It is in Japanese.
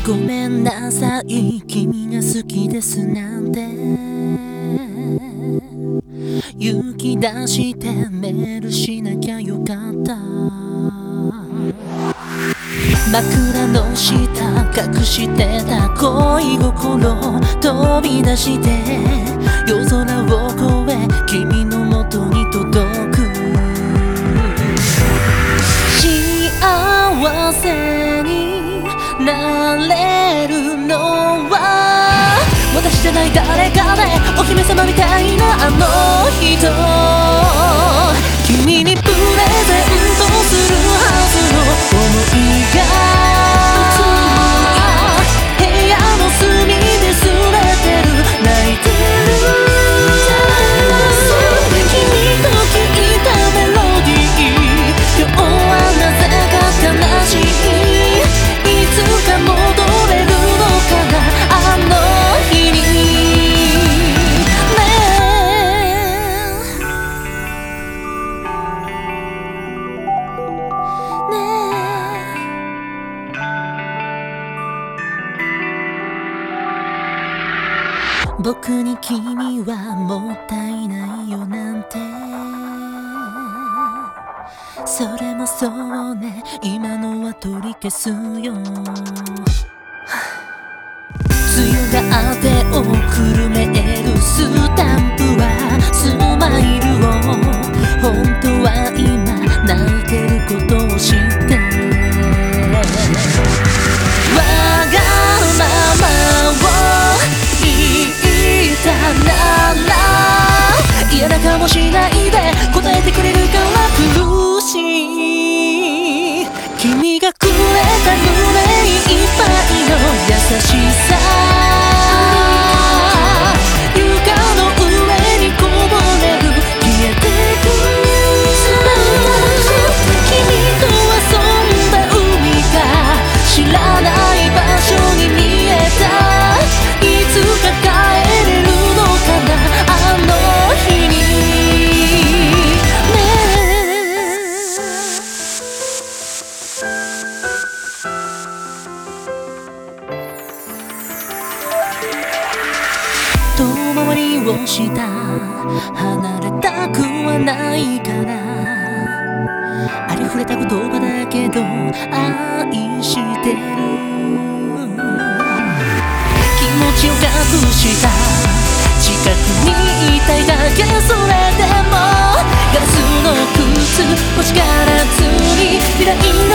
ごめんなさい、君が好きですなんて勇気出してメールしなきゃよかった。枕の下隠してた恋心飛び出して夜空を越え君の元に届く。幸せになれるのは私じゃない誰かでお姫様みたいなあの人、君にプレゼントするはずの想いが部屋の隅で擦れてる泣いてる。君と聞いたメロディー今日はなぜか悲しい。いつか戻れるのかなあの日に僕に君はもったいないよなんてそれもそうね今のは取り消すよ。強がって送るメールスタンプはスマイルを本当は今泣いてることを知ってわがままを言ったなら嫌な顔しないで答えてくれるから苦しい。君がくれた胸いっぱいの優しさ床の上にこぼれる消えてく君と遊んだ海が知らない場所に見えた。いつか帰れるのかなあの日に遠回りをした離れたくはないからありふれた言葉だけど愛してる。気持ちを隠した近くにいたいだけそれでもガラスの靴星からずり未来